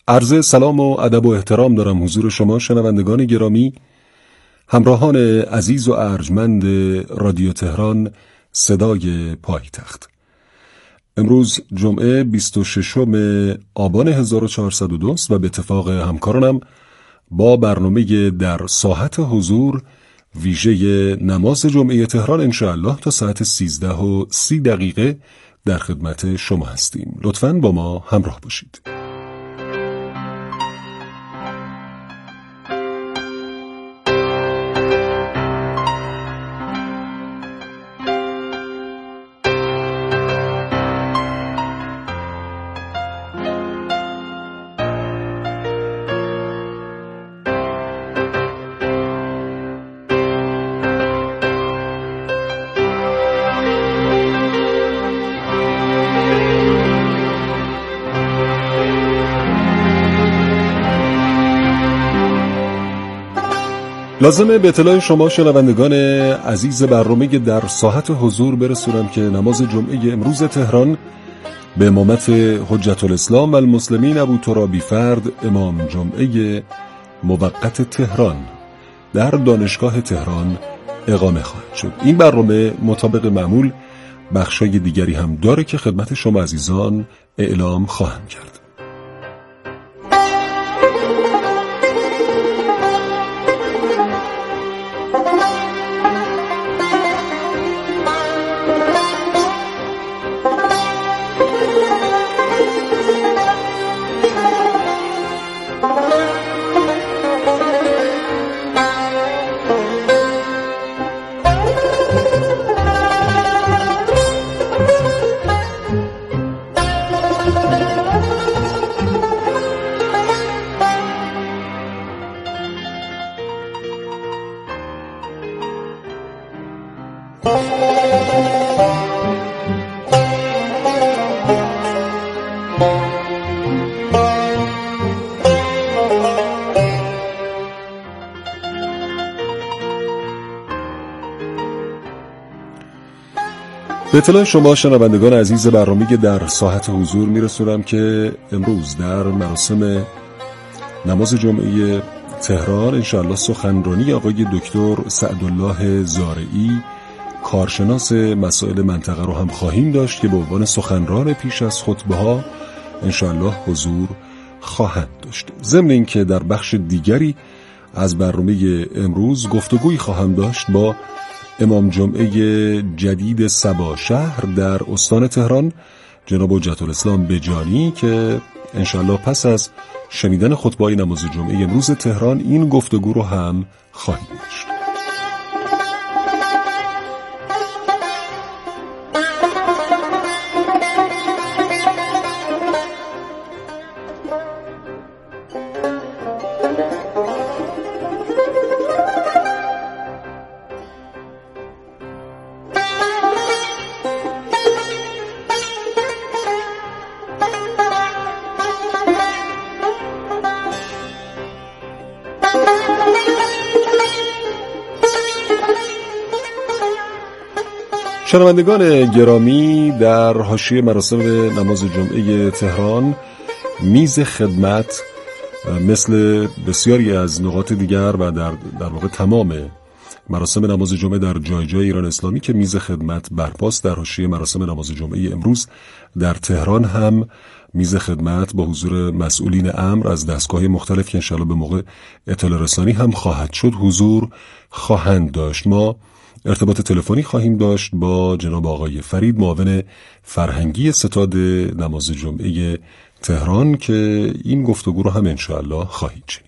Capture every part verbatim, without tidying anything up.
عرض سلام و ادب و احترام دارم حضور شما شنوندگان گرامی، همراهان عزیز و ارجمند رادیو تهران صدای پایتخت. امروز جمعه بیست و ششم آبان هزار و چهارصد و دو است و به اتفاق همکارانم با برنامه در ساحت حضور ویژه نماز جمعه تهران انشاءالله تا ساعت سیزده و سی دقیقه در خدمت شما هستیم. لطفاً با ما همراه باشید. لازمه به اطلاع شما شنوندگان عزیز برنامه در ساحت حضور برسونم که نماز جمعه امروز تهران به امامت حجت الاسلام و المسلمین ابوترابی فرد امام جمعه موقت تهران در دانشگاه تهران اقامه خواهد شد. این برنامه مطابق معمول بخشای دیگری هم داره که خدمت شما عزیزان اعلام خواهم کرد. به اطلاع شما شنوندگان عزیز برنامه در ساحت حضور میرسونم که امروز در مراسم نماز جمعه تهران انشاءالله سخنرانی آقای دکتر سعدالله زارعی کارشناس مسائل منطقه رو هم خواهیم داشت که به عنوان سخنران پیش از خطبه ها انشاءالله حضور خواهند داشت. ضمن این که در بخش دیگری از برنامه امروز گفتگویی خواهم داشت با امام جمعه جدید سبا شهر در استان تهران جناب حجت الاسلام بجانی که انشاءالله پس از شنیدن خطبه‌های نماز جمعه امروز تهران این گفتگو رو هم خواهیم داشت. شنوندگان گرامی، در حاشیه مراسم نماز جمعه تهران میز خدمت مثل بسیاری از نقاط دیگر و در در واقع تمام مراسم نماز جمعه در جای جای ایران اسلامی که میز خدمت برپاست، در حاشیه مراسم نماز جمعه امروز در تهران هم میز خدمت با حضور مسئولین امر از دستگاه مختلف که انشاءالله به موقع اطلاع رسانی هم خواهد شد حضور خواهند داشت. ما ارتباط تلفنی خواهیم داشت با جناب آقای فرید معاون فرهنگی ستاد نماز جمعه تهران که این گفتگو رو هم انشاءالله خواهید شنید.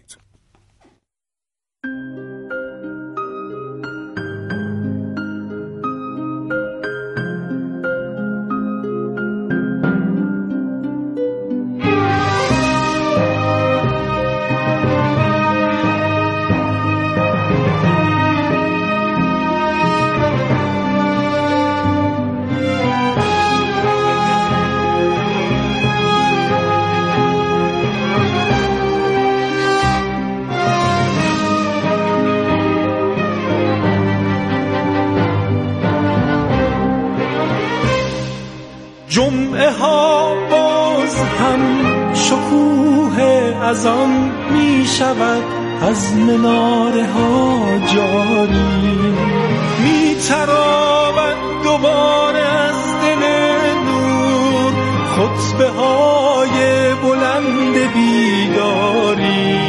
جمعه ها باز هم شکوه از آن می شود از مناره ها جاری، می تراود دوباره از دل نور خطبه های بلند بیداری.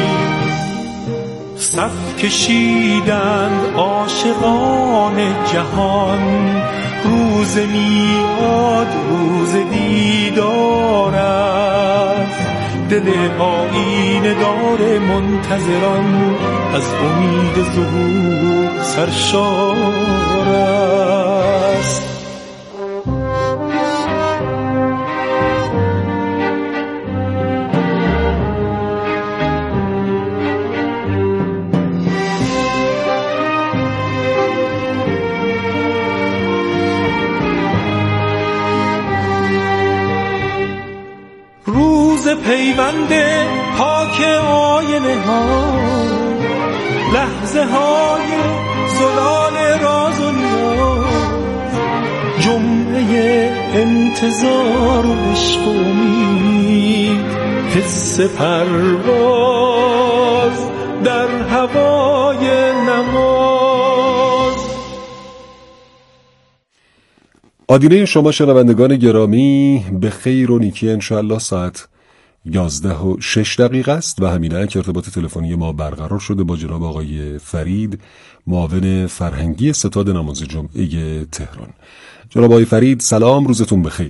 صف کشیدند عاشقان جهان، روز میاد روز دیدار است، دل آینه دار منتظران از امید ظهور سرشار است. روز پیوند پاک آینه ها، لحظه های زلال راز و نیاز، جمعه انتظار و عشق و امید، حس پرواز در هوای نماز. آدینه شما شنوندگان گرامی به خیر و نیکی انشاءالله. ساعت یازده و شش دقیقه است و همینه که ارتباط تلفنی ما برقرار شده با جناب آقای فرید، معاون فرهنگی ستاد نماز جمعه تهران. جناب آقای فرید سلام، روزتون بخیر.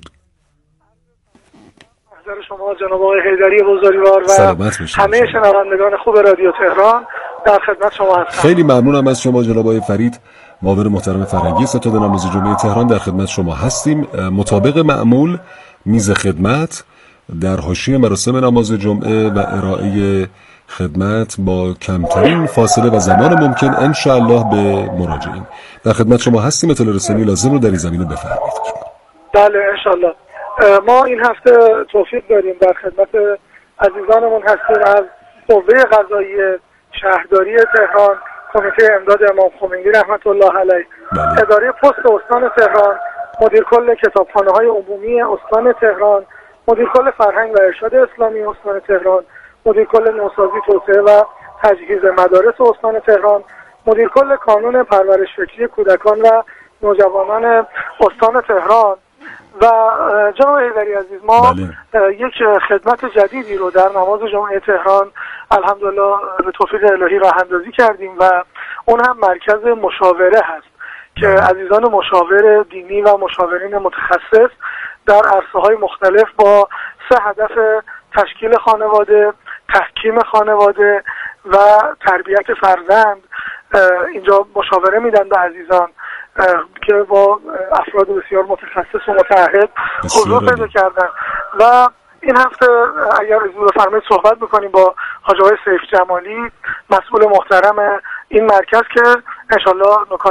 محضر شما جناب آقای حیدری بزرگوار و همه شنوندگان خوب رادیو تهران در خدمت شما هستم. خیلی ممنونم از شما جناب آقای فرید، معاون محترم فرهنگی ستاد نماز جمعه تهران. در خدمت شما هستیم. مطابق معمول میز خدمت در حاشیه مراسم نماز جمعه و ارائه خدمت با کمترین فاصله و زمان ممکن انشاءالله به مراجعین. در خدمت شما هستیم. اطلاع رسانی لازم رو در این زمینه بفرمایید. بله انشاءالله. ما این هفته توفیق داریم در خدمت عزیزانمون هستیم از قوه قضایی شهرداری تهران، کمیته امداد امام خمینی رحمت الله علیه، بله. اداره پست استان تهران، مدیر کل کتابخانه‌های عمومی استان تهران، مدیر کل فرهنگ و ارشاد اسلامی استان تهران، مدیر کل نوسازی توسعه و تجهیز مدارس استان تهران، مدیر کل کانون پرورش فکری کودکان و نوجوانان استان تهران و جناب حیدری عزیز ما بله. یک خدمت جدیدی رو در نماز جمعه تهران الحمدلله به توفیق الهی راه اندازی کردیم و اون هم مرکز مشاوره هست که عزیزان مشاور دینی و مشاورین متخصص در عرصه‌های مختلف با سه هدف تشکیل خانواده، تحکیم خانواده و تربیت فرزند اینجا مشاوره میدن به عزیزان که با افراد بسیار متخصص و متعهد حضور پیدا کردن. و این هفته اگر اجازه بفرمایید صحبت میکنیم با حاج آقای سیف جمالی، مسئول محترم این مرکز که انشالله نکات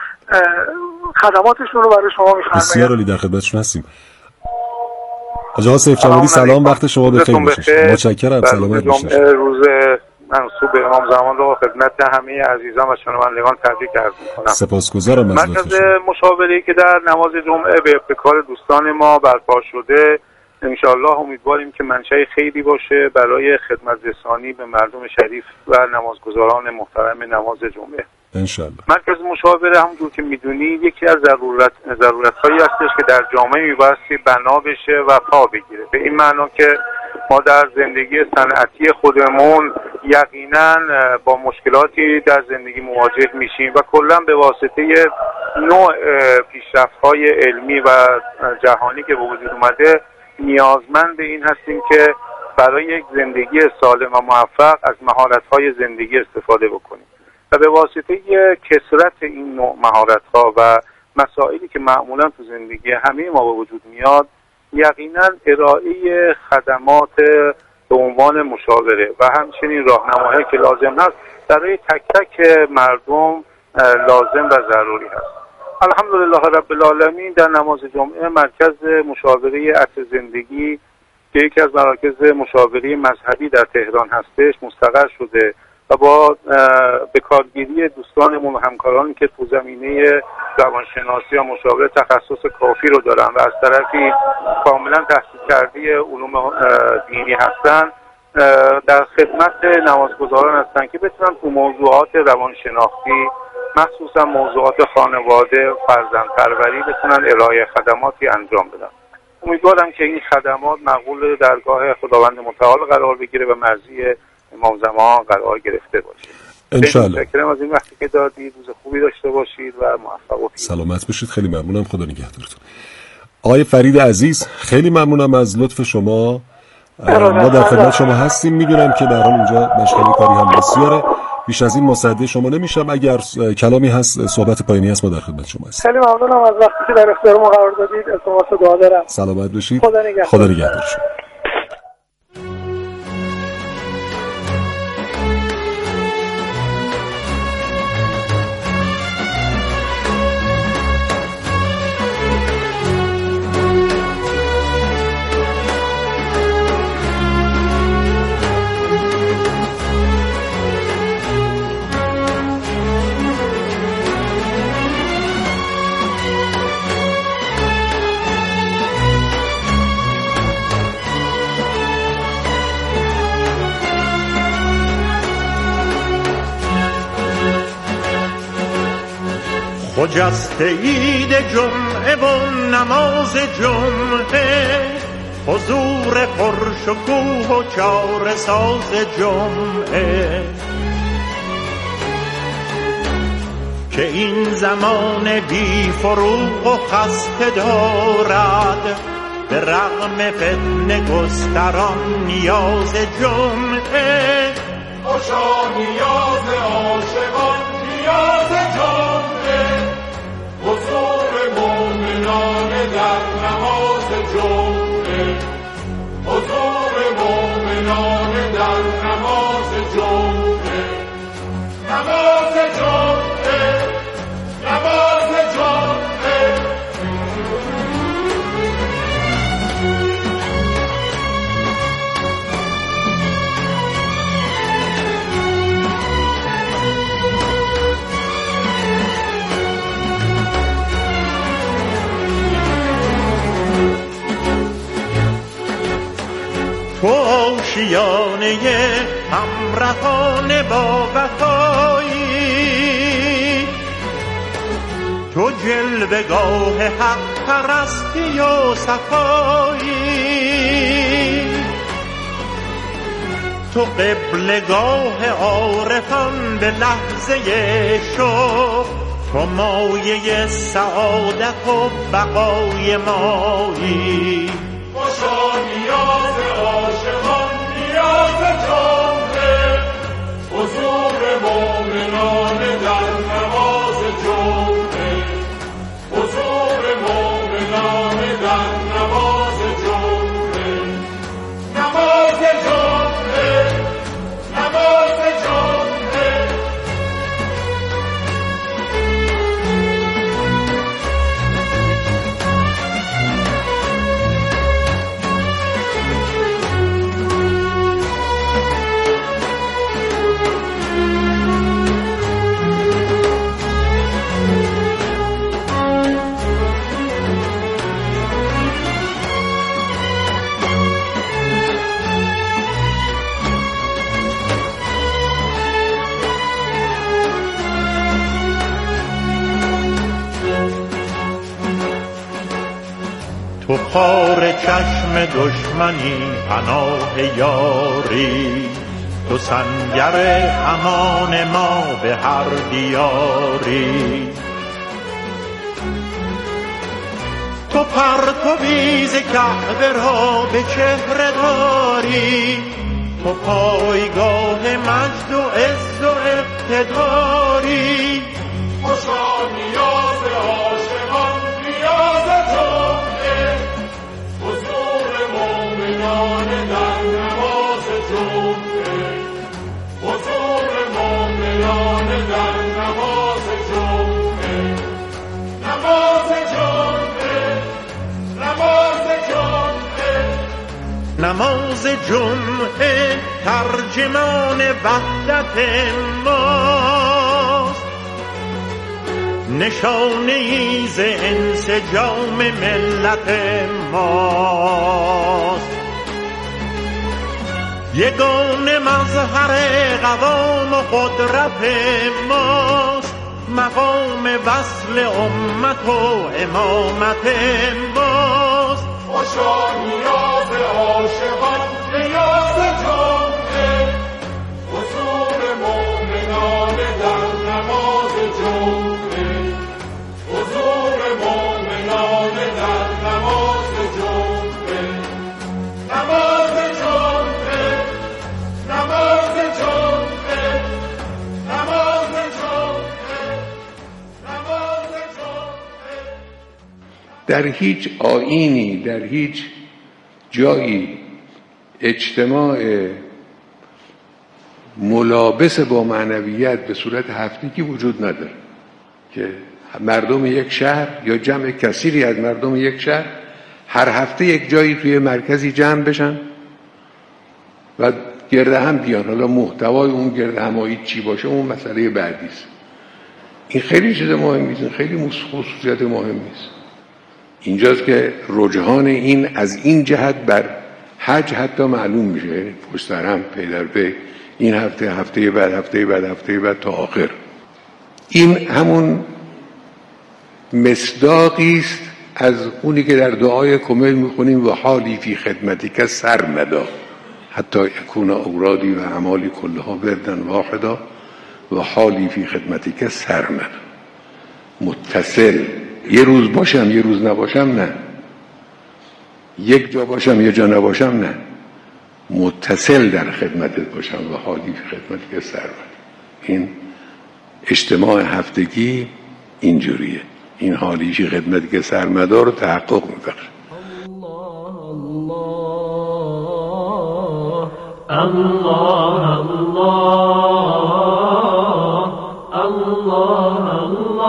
خدماتشون رو برای شما میفرمایید. بسیار عالی، در خدمتشون هستیم. حاج آقای سیف جمالی سلام، وقت شما بخیر باشه. متشکرم، سلامت باشید. روز منصوب امام زمان رو خدمت همه عزیزان و شنوندگان تبریک عرض می‌کنم. سپاسگزارم از مرکز مشاوره که در نماز جمعه به ابتکار دوستان ما برپا شده، انشاءالله امیدواریم که منشأ خیری باشه برای خدمت رسانی به مردم شریف و نمازگزاران محترم نماز جمعه انشاءالله. مرکز مشاوره همونجور که میدونید یکی از ضرورت ضرورت‌هایی هستش که در جامعه میبایستی بنا بشه و پا بگیره، به این معنا که ما در زندگی صنعتی خودمون یقینا با مشکلاتی در زندگی مواجه میشیم و کلا به واسطه نوع پیشرفت‌های علمی و جهانی که به وجود اومده نیازمند این هستیم که برای یک زندگی سالم و موفق از مهارت‌های زندگی استفاده بکنیم و به واسطه کثرت این نوع مهارت‌ها و مسائلی که معمولا تو زندگی همه ما به وجود میاد، یقینا ارائه خدمات به عنوان مشاوره و همچنین راهنماهایی که لازم هست برای تک تک مردم لازم و ضروری هست. الحمدلله رب العالمین در نماز جمعه مرکز مشاوره عطر زندگی که یکی از مراکز مشاوره مذهبی در تهران هستش مستقر شده و با به کارگیری دوستانمون و همکارانی که تو زمینه روانشناسی و مشاوره تخصص کافی رو دارن و از طرفی کاملا تحصیل کرده علوم دینی هستن، در خدمت نمازگزاران هستن که بتونن تو موضوعات روانشناختی، مخصوصا موضوعات خانواده و فرزندپروری بتونن ارائه خدماتی انجام بدن. امیدوارم که این خدمات مقبول درگاه خداوند متعال قرار بگیره و مرضی امام زمان قرار گرفته باشه. انشالله. متشکرم از این وقتی که دادید. روز خوبی داشته باشید و موفق و پیروز. سلامت باشید. خیلی ممنونم. خدا نگهدارتون. آقای فرید عزیز خیلی ممنونم از لطف شما. ما در خدمت شما هستیم. میدونم که در حال اونجا مشغول کاری هم بسیاره. بیش از این مصدق شما نمیشم. اگر کلامی هست، صحبت پایانی هست، ما در خدمت شما هستیم. خیلی ممنونم از وقتی که در اختیار ما قرار دادید. التماس دعا دارم. سلامت باشید. خدا نگهدار. خدا نگهدار شما. خجسته عید جمعه و نماز جمعه، حضور پرشکوه و چاره ساز جمعه، که این زمان بی فروغ و خسته دارد، به رغم فتنه گستران نیاز جمعه. خوشا نیاز عاشقان نیاز جمعه، حضور مومنان در نماز جمعه، حضور مومنان در نماز جمعه، نماز جمعه، نماز جمعه. تو آشیانه همرهان با وفایی، تو جلوه‌گاه حق پرستی و صفایی، تو قبلگاه عارفان به لحظه شوق، تو مایه سعادت و بقای مایی. خوشا نیاز عاشقان نیاز جمعه، حضور مومنان در نماز جمعه، حضور مومنان در نماز جمعه، نماز جمعه، نماز جمعه. تو خار چشم دشمنی پناه یاری، تو سنگر امان ما به هر دیاری، تو پرتوی ز کعبه را به چهره داری، تو پایگاه مجد و عز و اقتداری. خوشا نیاز عاشقان نیاز جمعه، حضور مومنان در نماز جمعه، حضور مومنان در نماز جمعه، نماز جمعه، نماز جمعه. نماز جمعه ترجمان وحدت ماست، نشانه‌ای ز انسجام ملت ماست. یگانه مظهر قوام و قدرت ماست، مقام وصل امت و امامت ماست. خوشا نیاز عاشقان نیاز جمعه، حضور مومنان در نماز جمعه، حضور مومنان در نماز جمعه، نماز جمعه، نماز جمعه، نماز جمعه، نماز جمعه. در هیچ آیینی، در هیچ جایی اجتماع ملابس با معنویت به صورت هفتگی وجود نداره که مردم یک شهر یا جمع کثیری از مردم یک شهر هر هفته یک جایی توی مرکزی جمع بشن و گرد هم بیان. حالا محتوای اون گرد همایی چی باشه اون مسئله بعدی است. این خیلی چیز مهمی است، خیلی خصوصیت مهمی است. اینجاست که رجحان این از این جهت بر حج حتی معلوم میشه، پشت سر هم پی در پی این هفته هفته بعد هفته بعد هفته بعد تا آخر. این همون مصداقی است از اونی که در دعای کمیل میخونیم و حالی فی خدمتک سرمدا حتی یکون اورادی و اعمالی کلها بردن واحدا و حالی فی خدمتک سرمدا. متصل، یه روز باشم یه روز نباشم نه، یک جا باشم یه جا نباشم نه، متصل در خدمتت باشم و حالی فی خدمتک سرمدا. این اجتماع هفتگی اینجوریه، این حالی فی خدمتک سرمدا رو تحقق می‌بخشه. الله الله الله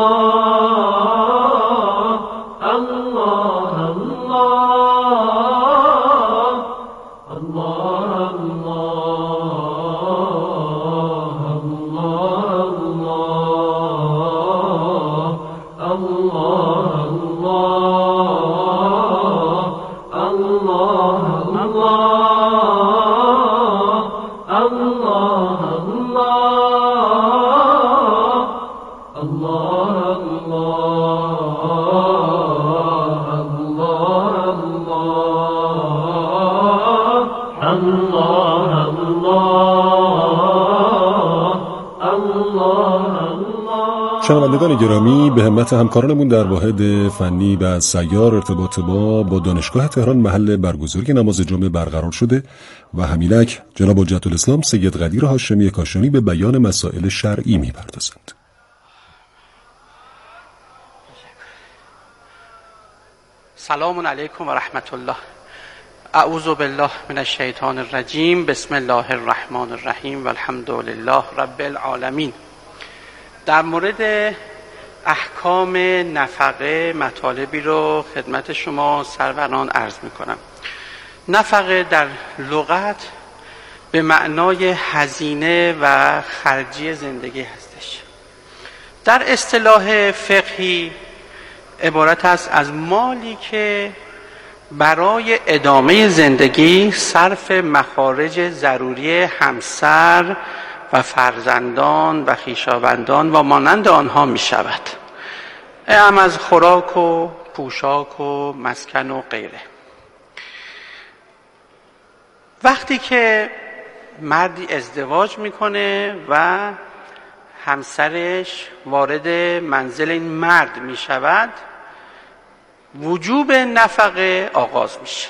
شنوندگان گرامی، به همت همکارانمون در واحد فنی و سیار ارتباط با با دانشگاه تهران محل برگزاری نماز جمعه برقرار شده و همینک جناب حجت الاسلام سید قدیر هاشمی کاشانی به بیان مسائل شرعی می‌پردازند. سلام علیکم و رحمت الله. اعوذ بالله من الشیطان الرجیم. بسم الله الرحمن الرحیم و الحمد لله رب العالمین. در مورد احکام نفقه مطالبی رو خدمت شما سروران عرض میکنم. نفقه در لغت به معنای هزینه و خرجی زندگی هستش. در اصطلاح فقهی عبارت است از مالی که برای ادامه زندگی صرف مخارج ضروری همسر و فرزندان و خویشاوندان و مانند آنها می شود، هم از خوراک و پوشاک و مسکن و غیره. وقتی که مردی ازدواج میکنه و همسرش وارد منزل این مرد می شود، وجوب نفقه آغاز میشه.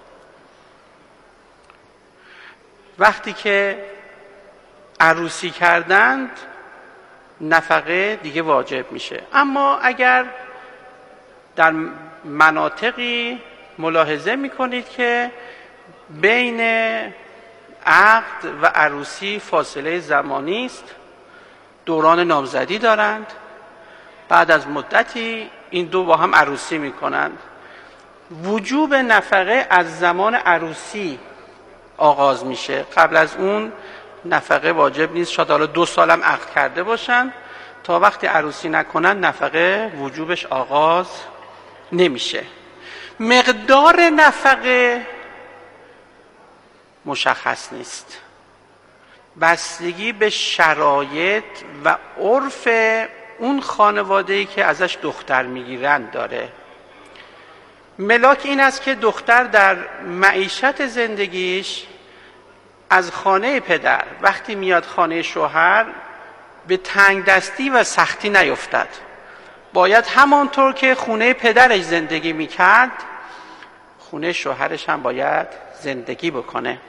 وقتی که عروسی کردند نفقه دیگه واجب میشه. اما اگر در مناطقی ملاحظه میکنید که بین عقد و عروسی فاصله زمانی است، دوران نامزدی دارند، بعد از مدتی این دو با هم عروسی میکنند، وجوب نفقه از زمان عروسی آغاز میشه. قبل از اون نفقه واجب نیست. شاید حالا دو سالم عقد کرده باشن، تا وقتی عروسی نکنن نفقه وجوبش آغاز نمیشه. مقدار نفقه مشخص نیست. بستگی به شرایط و عرف اون خانواده‌ای که ازش دختر میگیرند داره. ملاک این است که دختر در معیشت زندگیش از خانه پدر وقتی میاد خانه شوهر به تنگ دستی و سختی نیفتد. باید همانطور که خونه پدرش زندگی میکرد خونه شوهرش هم باید زندگی بکنه.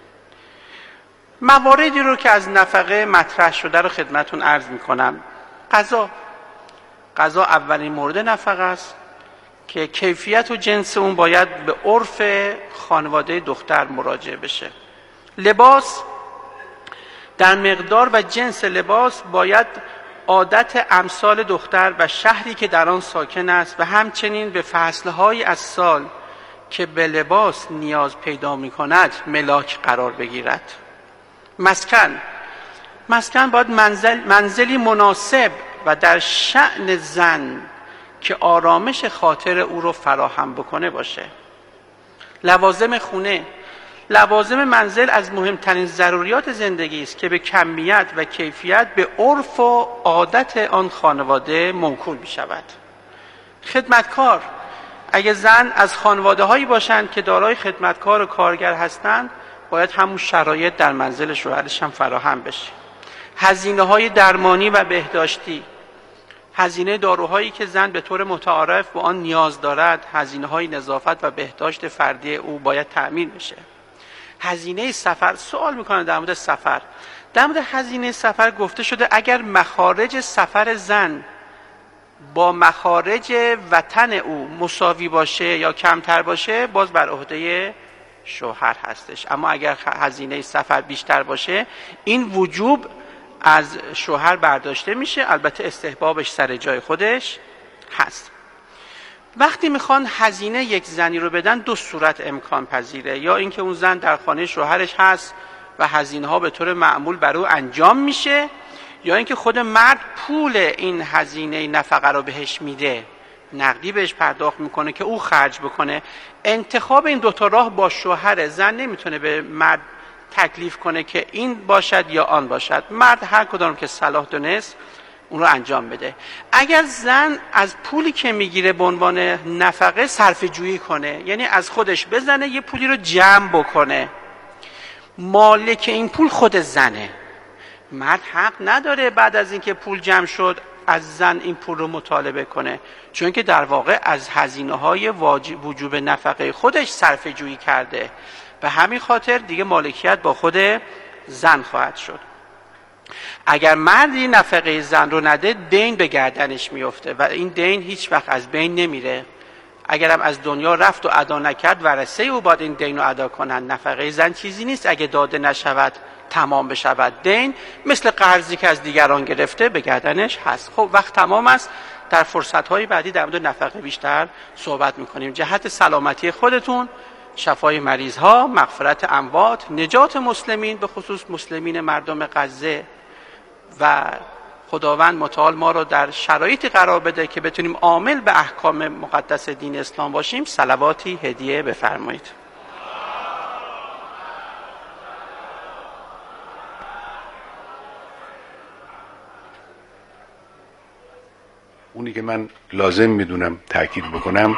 مواردی رو که از نفقه مطرح شده رو خدمتون عرض میکنم. غذا غذا اولین مورد نفقه است که کیفیت و جنس اون باید به عرف خانواده دختر مراجعه بشه. لباس، در مقدار و جنس لباس باید عادت امثال دختر و شهری که در آن ساکن است و همچنین به فصلهای از سال که به لباس نیاز پیدا می کند ملاک قرار بگیرد. مسکن مسکن باید منزل منزلی مناسب و در شأن زن که آرامش خاطر او رو فراهم بکنه باشه. لوازم خونه، لوازم منزل از مهمترین ضروریات زندگی است که به کمیت و کیفیت به عرف و عادت آن خانواده موکول می شود. خدمتکار، اگه زن از خانواده هایی باشند که دارای خدمتکار و کارگر هستند باید همون شرایط در منزل شوهرش هم فراهم بشه. هزینه های درمانی و بهداشتی، هزینه داروهایی که زن به طور متعارف به آن نیاز دارد، هزینه های نظافت و بهداشت فردی او باید تأمین بشه. هزینه سفر، سوال میکنم در مورد سفر. در مورد هزینه سفر گفته شده اگر مخارج سفر زن با مخارج وطن او مساوی باشه یا کمتر باشه باز بر عهده شوهر هستش، اما اگر هزینه سفر بیشتر باشه این وجوب از شوهر برداشته میشه، البته استحبابش سر جای خودش هست. وقتی میخوان هزینه یک زنی رو بدن دو صورت امکان پذیره، یا اینکه اون زن در خانه شوهرش هست و هزینه ها به طور معمول بر او انجام میشه، یا اینکه خود مرد پول این هزینه نفقه رو بهش میده، نقدی بهش پرداخت میکنه که او خرج بکنه. انتخاب این دوتا راه با شوهر، زن نمیتونه به مرد تکلیف کنه که این باشد یا آن باشد. مرد هر کدام که صلاح دونست اون رو انجام بده. اگر زن از پولی که میگیره به عنوان نفقه صرفه جویی کنه، یعنی از خودش بزنه یه پولی رو جمع بکنه، مالک این پول خود زنه. مرد حق نداره بعد از اینکه پول جمع شد از زن این پول رو مطالبه کنه، چون که در واقع از هزینه های واجب وجوب نفقه خودش صرفه جویی کرده. به همین خاطر دیگه مالکیت با خود زن خواهد شد. اگر مردی نفقه زن رو نده دین به گردنش میفته و این دین هیچ وقت از بین نمیره. اگرم از دنیا رفت و ادا نکرد ورثه او باید این دین رو ادا کنن. نفقه زن چیزی نیست اگه داده نشود تمام بشود. دین مثل قرضی که از دیگران گرفته به گردنش هست. خب وقت تمام است، در فرصت‌های بعدی در مورد نفقه بیشتر صحبت می‌کنیم. جهت سلامتی خودتون، شفای مریض‌ها، مغفرت اموات، نجات مسلمین به خصوص مسلمین مردم غزه و خداوند متعال ما را در شرایطی قرار بده که بتونیم عامل به احکام مقدس دین اسلام باشیم. صلواتی هدیه بفرمایید. اونی که من لازم میدونم تأکید بکنم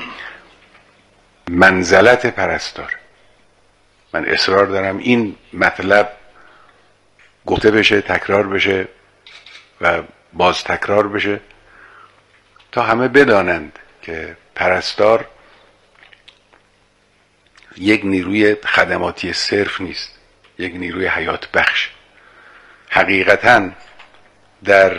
منزلت پرستار. من اصرار دارم این مطلب گفته بشه، تکرار بشه و باز تکرار بشه تا همه بدانند که پرستار یک نیروی خدماتی صرف نیست، یک نیروی حیات بخش. حقیقتاً در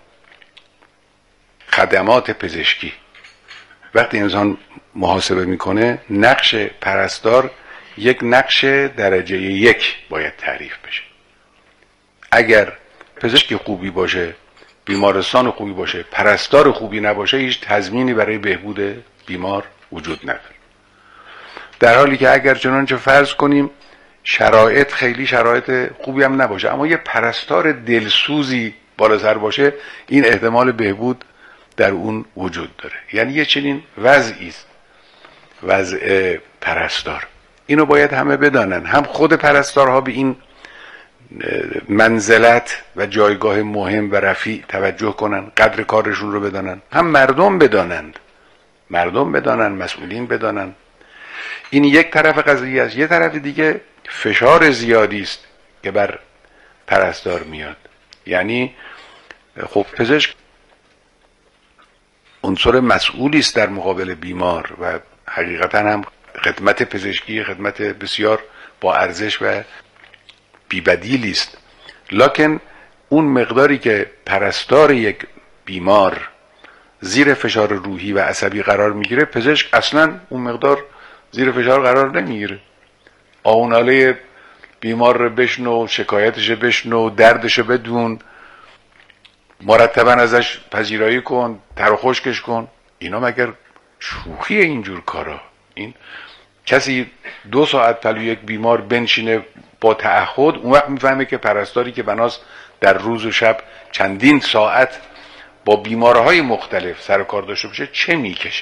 خدمات پزشکی وقتی انسان محاسبه میکنه نقش پرستار یک نقش درجه یک باید تعریف بشه. اگر پزشک خوبی باشه، بیمارستان خوبی باشه، پرستار خوبی نباشه، هیچ تضمینی برای بهبود بیمار وجود نداره. در حالی که اگر چنانچه فرض کنیم شرایط خیلی شرایط خوبی هم نباشه اما یه پرستار دلسوزی بالا سر باشه، این احتمال بهبود در اون وجود داره. یعنی یه چنین وضعی است وضع پرستار. اینو باید همه بدانن، هم خود پرستارها به این منزلت و جایگاه مهم و رفیع توجه کنن، قدر کارشون رو بدانن، هم مردم بدانند، مردم بدانن، مسئولین بدانن. این یک طرف قضیه است. یه طرف دیگه فشار زیادی است که بر پرستار میاد. یعنی خب پزشک عنصر مسئولی است در مقابل بیمار و حقیقتا هم خدمت پزشکی خدمت بسیار با ارزش و بی‌بدیلی است. لکن اون مقداری که پرستار یک بیمار زیر فشار روحی و عصبی قرار میگیره، پزشک اصلا اون مقدار زیر فشار قرار نمیگیره. آوناله بیمار رو بشنو، شکایتش بشنو، دردش بدون، مرتبا ازش پذیرایی کن، تر و خشکش کن. اینا مگر شوخی اینجور کارا؟ این کسی دو ساعت پلو یک بیمار بنشینه با تعهد، اون وقت میفهمه که پرستاری که بناست در روز و شب چندین ساعت با بیمارهای مختلف سر کار داشته باشه چه میکشه.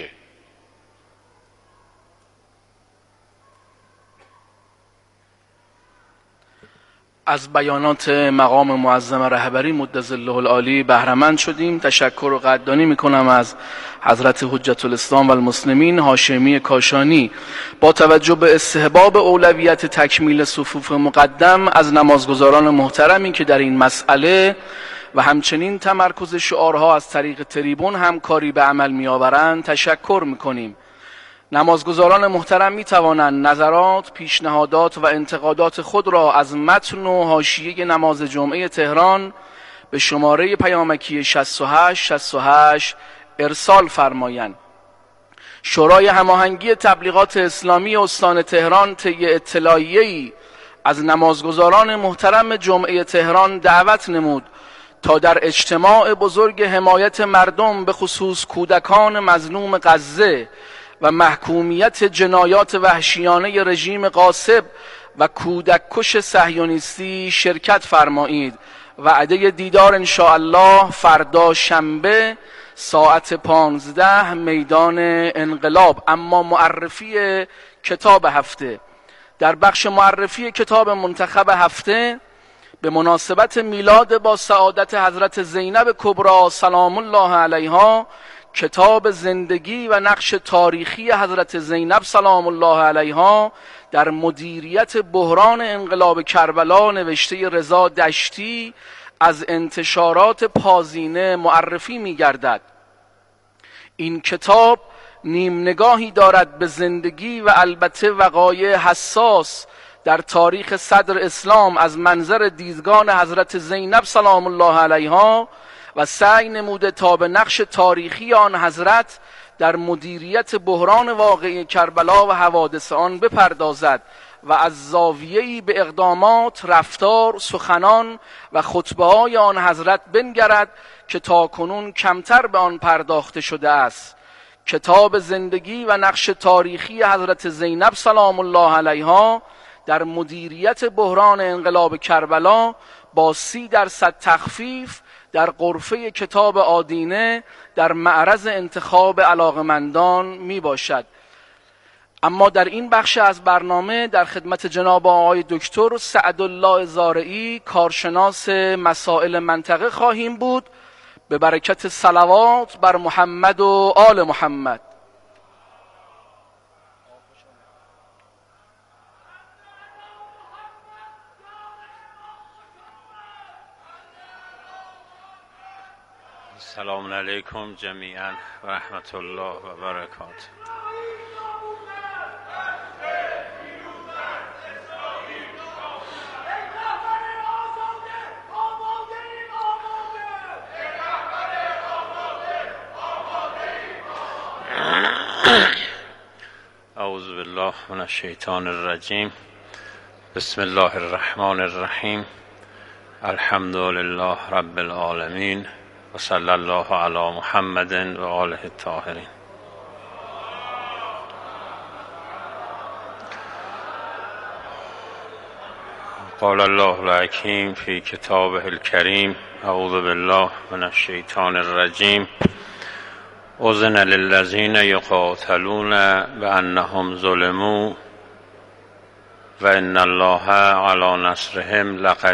از بیانات مقام معظم رهبری مدظله العالی بهره‌مند شدیم. تشکر و قدردانی میکنم از حضرت حجت الاسلام و المسلمین هاشمی کاشانی با توجه به استحباب اولویت تکمیل صفوف مقدم از نمازگزاران محترمی که در این مسئله و همچنین تمرکز شعارها از طریق تریبون همکاری به عمل میآورند تشکر میکنیم. نمازگزاران محترم می توانند نظرات، پیشنهادات و انتقادات خود را از متن و حاشیه نماز جمعه تهران به شماره پیامکی شصت و هشت شصت و هشت ارسال فرمایند. شورای هماهنگی تبلیغات اسلامی استان تهران طی اطلاعیه‌ای از نمازگزاران محترم جمعه تهران دعوت نمود تا در اجتماع بزرگ حمایت مردم به خصوص کودکان مظلوم غزه و محکومیت جنایات وحشیانه رژیم غاصب و کودک کش صهیونیستی شرکت فرمایید. وعده دیدار انشاءالله فردا شنبه ساعت پانزده میدان انقلاب. اما معرفی کتاب هفته. در بخش معرفی کتاب منتخب هفته به مناسبت میلاد با سعادت حضرت زینب کبری سلام الله علیها کتاب زندگی و نقش تاریخی حضرت زینب سلام الله علیها در مدیریت بحران انقلاب کربلا نوشته رضا دشتی از انتشارات پازینه معرفی می گردد. این کتاب نیم نگاهی دارد به زندگی و البته وقایع حساس در تاریخ صدر اسلام از منظر دیدگان حضرت زینب سلام الله علیها و سعی نموده تا به نقش تاریخی آن حضرت در مدیریت بحران واقعی کربلا و حوادث آن بپردازد و از زاویه‌ای به اقدامات، رفتار، سخنان و خطبه‌های آن حضرت بنگرد که تاکنون کمتر به آن پرداخته شده است. کتاب زندگی و نقش تاریخی حضرت زینب سلام الله علیها در مدیریت بحران انقلاب کربلا با سی درصد تخفیف در غرفه کتاب آدینه در معرض انتخاب علاقمندان می باشد. اما در این بخش از برنامه در خدمت جناب آقای دکتر سعدالله زارعی کارشناس مسائل منطقه خواهیم بود. به برکت صلوات بر محمد و آل محمد. السلام علیکم جمیعا و رحمت الله و برکاته. اعوذ بالله من الشیطان الرجیم. بسم الله الرحمن الرحیم. الحمد لله رب العالمین و صلی الله علی محمد و آله الطاهرین. قال الله الحکیم فی کتابه الکریم. اعوذ بالله من الشیطان الرجیم. اذن للذین یقاتلون بانهم ظلموا و ان الله علی نصرهم لقدیر.